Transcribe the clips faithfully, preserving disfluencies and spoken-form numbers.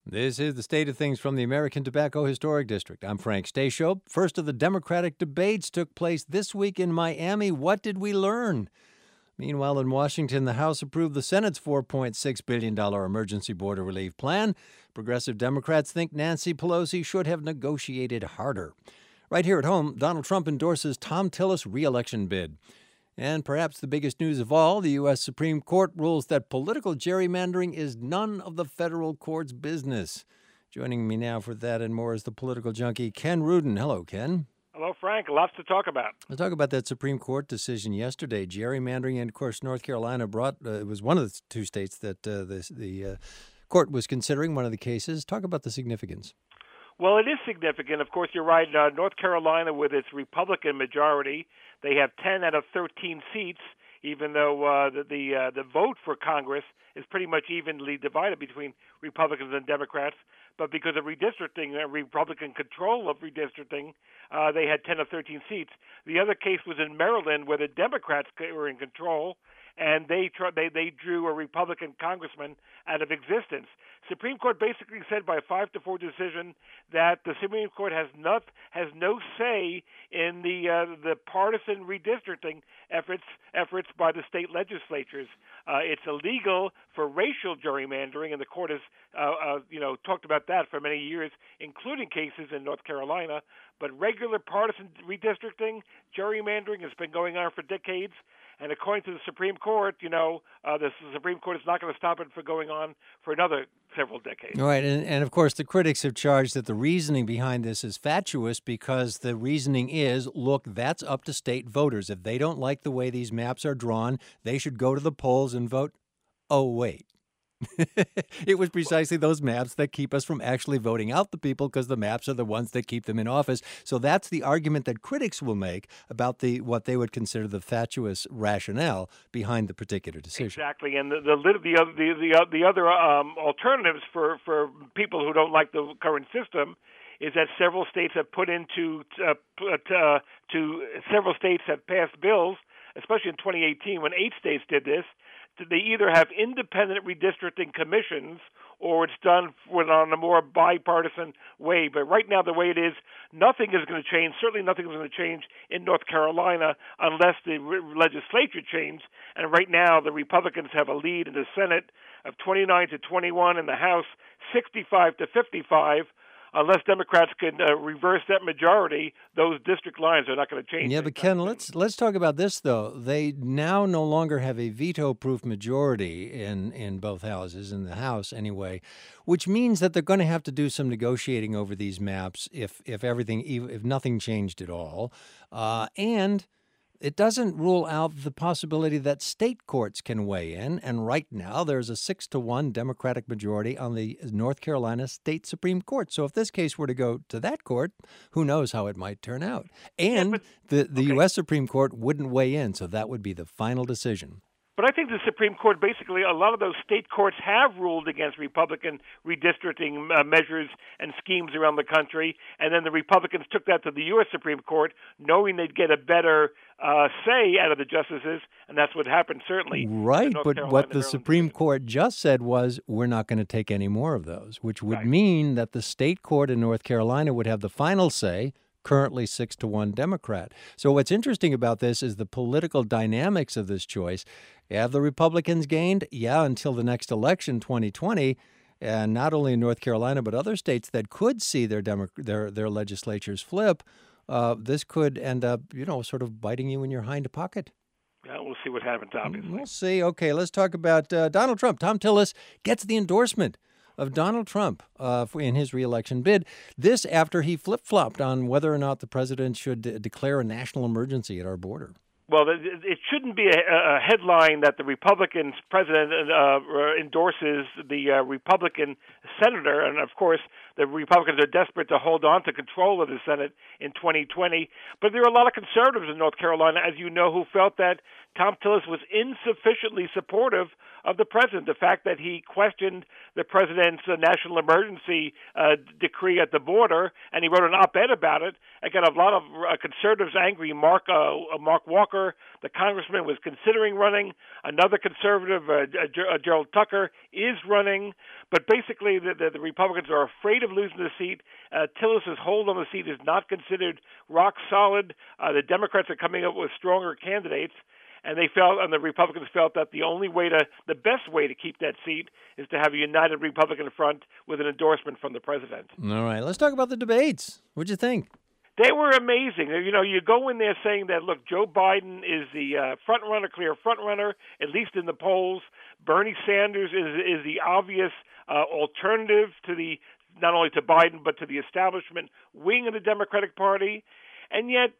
This is the state of things from the American Tobacco Historic District. I'm Frank Stashope. First of the Democratic debates took place this week in Miami. What did we learn? Meanwhile, in Washington, the House approved the Senate's four point six billion dollars emergency border relief plan. Progressive Democrats think Nancy Pelosi should have negotiated harder. Right here at home, Donald Trump endorses Thom Tillis' re-election bid. And perhaps the biggest news of all, the U S Supreme Court rules that political gerrymandering is none of the federal court's business. Joining me now for that and more is the political junkie, Ken Rudin. Hello, Ken. Hello, Frank. Lots to talk about. Let's talk about that Supreme Court decision yesterday. Gerrymandering, and of course, North Carolina brought, uh, it was one of the two states that uh, this, the uh, court was considering, one of the cases. Talk about the significance. Well, it is significant. Of course, you're right. Uh, North Carolina, with its Republican majority, they have ten out of thirteen seats, even though uh, the the, uh, the vote for Congress is pretty much evenly divided between Republicans and Democrats. But because of redistricting, uh, Republican control of redistricting, uh, they had ten of thirteen seats. The other case was in Maryland, where the Democrats were in control, and they tr- they they drew a Republican congressman out of existence. Supreme Court basically said by a five to four decision that the Supreme Court has not has no say in the uh, the partisan redistricting efforts efforts by the state legislatures. Uh, it's illegal for racial gerrymandering, and the court has uh, uh, you know talked about that for many years, including cases in North Carolina. But regular partisan redistricting, gerrymandering, has been going on for decades. And according to the Supreme Court, you know, uh, the Supreme Court is not going to stop it from going on for another several decades. All right. And, and, of course, the critics have charged that the reasoning behind this is fatuous because the reasoning is, look, that's up to state voters. If they don't like the way these maps are drawn, they should go to the polls and vote. Oh, wait. It was precisely those maps that keep us from actually voting out the people because the maps are the ones that keep them in office. So that's the argument that critics will make about the what they would consider the fatuous rationale behind the particular decision. Exactly, and the the the other the the, the other um, alternatives for, for people who don't like the current system is that several states have put into uh, uh, to several states have passed bills, especially in twenty eighteen when eight states did this. They either have independent redistricting commissions or it's done on a more bipartisan way. But right now, the way it is, nothing is going to change. Certainly nothing is going to change in North Carolina unless the legislature changes. And right now, the Republicans have a lead in the Senate of twenty-nine to twenty-one, in the House sixty-five to fifty-five. Unless Democrats can uh, reverse that majority, those district lines are not going to change. Yeah, but Ken, let's let's talk about this, though. They now no longer have a veto-proof majority in, in both houses, in the House anyway, which means that they're going to have to do some negotiating over these maps if if everything, if nothing changed at all. Uh, and it doesn't rule out the possibility that state courts can weigh in. And right now, there's a six to one Democratic majority on the North Carolina State Supreme Court. So if this case were to go to that court, who knows how it might turn out. And yeah, but, the, the okay. U S Supreme Court wouldn't weigh in, so that would be the final decision. But I think the Supreme Court, basically, a lot of those state courts have ruled against Republican redistricting uh, measures and schemes around the country, and then the Republicans took that to the U S Supreme Court, knowing they'd get a better uh, say out of the justices, and that's what happened, certainly. Right, but Carolina, what the Maryland Supreme decision. Court just said was, we're not going to take any more of those, which would Right. mean that the state court in North Carolina would have the final say, currently six to one Democrat. So what's interesting about this is the political dynamics of this choice. Have the Republicans gained? Yeah, until the next election, twenty twenty, and not only in North Carolina, but other states that could see their Demo- their their legislatures flip. Uh, this could end up, you know, sort of biting you in your hind pocket. Yeah, we'll see what happens, obviously. We'll see. Okay, let's talk about uh, Donald Trump. Thom Tillis gets the endorsement of Donald Trump uh, in his reelection bid. This after he flip-flopped on whether or not the president should de- declare a national emergency at our border. Well, it shouldn't be a, a headline that the Republican president uh, endorses the uh, Republican senator, and of course the Republicans are desperate to hold on to control of the Senate in twenty twenty. But there are a lot of conservatives in North Carolina, as you know, who felt that Thom Tillis was insufficiently supportive of the president. The fact that he questioned the president's uh, national emergency uh, decree at the border, and he wrote an op-ed about it. I got a lot of uh, conservatives angry. Mark uh, Mark Walker, the congressman, was considering running. Another conservative, uh, uh, Gerald Tucker, is running. But basically, the, the, the Republicans are afraid of losing the seat. Uh, Tillis's hold on the seat is not considered rock solid. Uh, the Democrats are coming up with stronger candidates. And they felt, and the Republicans felt that the only way to, the best way to keep that seat is to have a united Republican front with an endorsement from the president. All right, let's talk about the debates. What'd you think? They were amazing. You know, you go in there saying that, look, Joe Biden is the uh, front runner, clear front runner, at least in the polls. Bernie Sanders is is the obvious uh, alternative to the, not only to Biden, but to the establishment wing of the Democratic Party. And yet,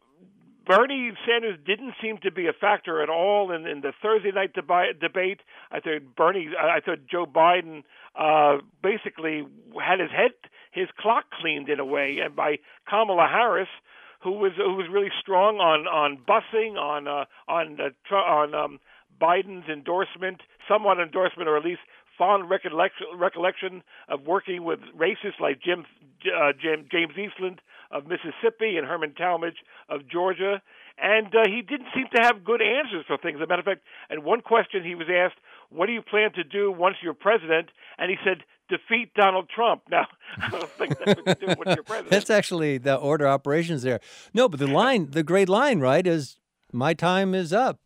Bernie Sanders didn't seem to be a factor at all in, in the Thursday night debi- debate. I thought Bernie, I thought Joe Biden uh, basically had his head, his clock cleaned in a way, and by Kamala Harris, who was who was really strong on on busing, on uh, on uh, on um, Biden's endorsement, somewhat endorsement, or at least fond recollection, recollection of working with racists like Jim, uh, Jim James Eastland of Mississippi and Herman Talmadge of Georgia. And uh, he didn't seem to have good answers for things. As a matter of fact, and one question he was asked, what do you plan to do once you're president? And he said, defeat Donald Trump. Now, I don't think that's what you do once you're president. That's actually the order of operations there. No, but the line, the great line, right, is my time is up.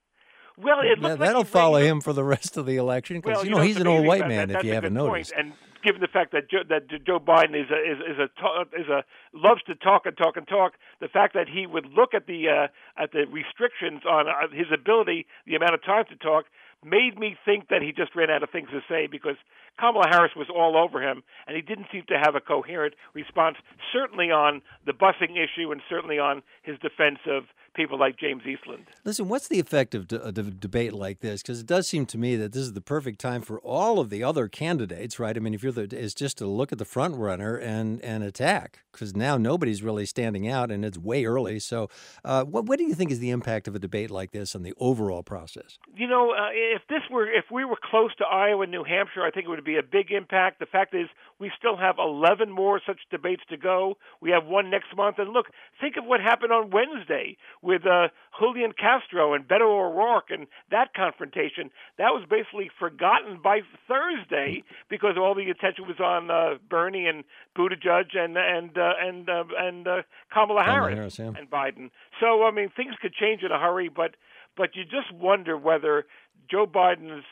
Well, it looks yeah, like that'll he follow raised, him for the rest of the election because, well, you you know, know he's an old white man, that, if you haven't noticed. Point. And given the fact that Joe, that Joe Biden is a, is, is a is a loves to talk and talk and talk, the fact that he would look at the uh, at the restrictions on uh, his ability, the amount of time to talk, made me think that he just ran out of things to say because Kamala Harris was all over him, and he didn't seem to have a coherent response, certainly on the busing issue and certainly on his defense of people like James Eastland. Listen, what's the effect of a debate like this? Because it does seem to me that this is the perfect time for all of the other candidates, right? I mean, if you're the, it's just to look at the front runner and, and attack, because now nobody's really standing out, and it's way early. So, uh, what what do you think is the impact of a debate like this on the overall process? You know, uh, if this were if we were close to Iowa and New Hampshire, I think it would be a big impact. The fact is, we still have eleven more such debates to go. We have one next month, and look, think of what happened on Wednesday with uh, Julian Castro and Beto O'Rourke and that confrontation. That was basically forgotten by Thursday because all the attention was on uh, Bernie and Buttigieg and and uh, and uh, and uh, Kamala, Kamala Harris, Harris yeah. and Biden. So I mean, things could change in a hurry, but but you just wonder whether Joe Biden's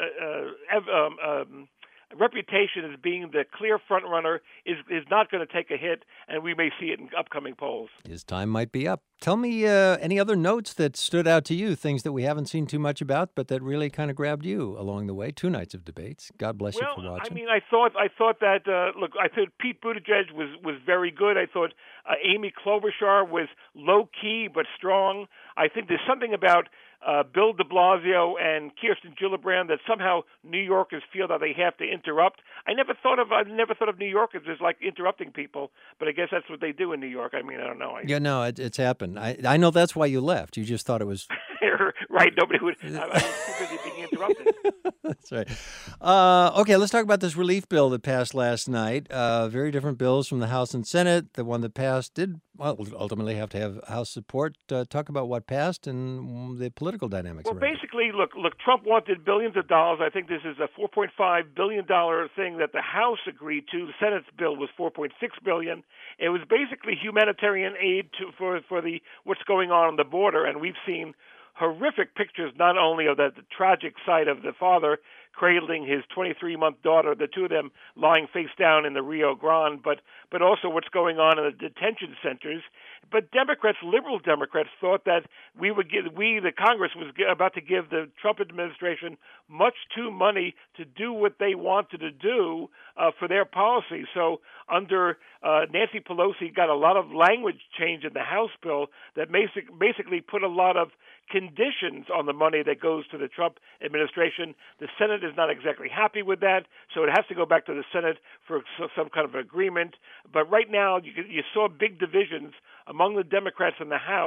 uh, uh, um, um, reputation as being the clear front runner is is not going to take a hit, and we may see it in upcoming polls. His time might be up. Tell me uh, any other notes that stood out to you, things that we haven't seen too much about, but that really kind of grabbed you along the way. Two nights of debates. God bless well, you for watching. I mean, I thought I thought that uh, look, I thought Pete Buttigieg was was very good. I thought uh, Amy Klobuchar was low key but strong. I think there's something about Uh, Bill de Blasio and Kirsten Gillibrand that somehow New Yorkers feel that they have to interrupt. I never thought of I never thought of New Yorkers as like interrupting people, but I guess that's what they do in New York. I mean, I don't know. I, yeah, no, it, it's happened. I I know that's why you left. You just thought it was right. Nobody would. I, I was too busy being interrupted. That's right. Uh, okay, let's talk about this relief bill that passed last night. Uh, very different bills from the House and Senate. The one that passed did well, ultimately have to have House support. Uh, talk about what passed and the political dynamics. Well, around basically, it. look, look. Trump wanted billions of dollars. I think this is a four point five billion dollars thing that the House agreed to. The Senate's bill was four point six billion dollars. It was basically humanitarian aid to, for for the what's going on on the border, and we've seen horrific pictures, not only of the, the tragic sight of the father cradling his twenty-three-month daughter, the two of them lying face down in the Rio Grande, but but also what's going on in the detention centers. But Democrats, liberal Democrats, thought that we would give, we, the Congress, was about to give the Trump administration much too money to do what they wanted to do uh, for their policy. So under uh, Nancy Pelosi got a lot of language change in the House bill that basic, basically put a lot of conditions on the money that goes to the Trump administration. The Senate is not exactly happy with that, so it has to go back to the Senate for some kind of agreement. But right now, you, you saw big divisions among the Democrats in the House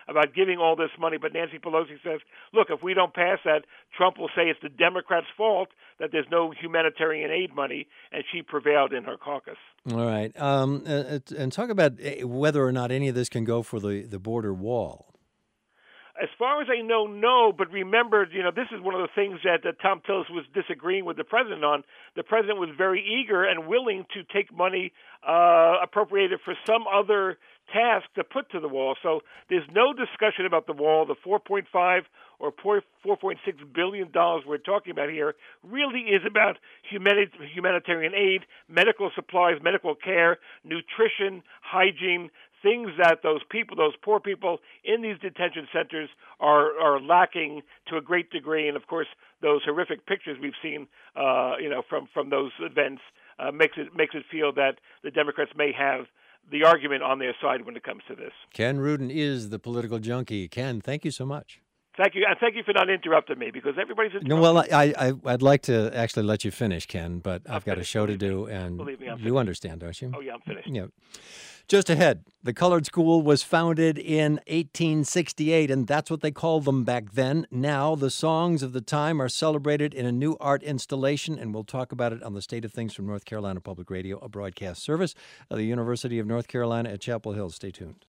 about giving all this money. But Nancy Pelosi says, look, if we don't pass that, Trump will say it's the Democrats' fault that there's no humanitarian aid money, and she prevailed in her caucus. All right. Um, uh, and talk about whether or not any of this can go for the, the border wall. As far as I know, no. But remember, you know, this is one of the things that uh, Tom Tillis was disagreeing with the president on. The president was very eager and willing to take money uh, appropriated for some other task to put to the wall. So there's no discussion about the wall. The four point five or four point six billion dollars we're talking about here really is about humani- humanitarian aid, medical supplies, medical care, nutrition, hygiene, things that those people, those poor people in these detention centers are are lacking to a great degree. And of course, those horrific pictures we've seen, uh, you know, from from those events uh, makes it makes it feel that the Democrats may have the argument on their side when it comes to this. Ken Rudin is the political junkie. Ken, thank you so much. Thank you, and thank you for not interrupting me because everybody's interrupting. No, well, I, I, I'd like to actually let you finish, Ken, but I'm I've got finished. a show Believe to me. do, and Believe me, I'm you finished. understand, don't you? Oh, yeah, I'm finished. Yeah. Just ahead, the Colored School was founded in eighteen sixty-eight, and that's what they called them back then. Now, the songs of the time are celebrated in a new art installation, and we'll talk about it on the State of Things from North Carolina Public Radio, a broadcast service of the University of North Carolina at Chapel Hill. Stay tuned.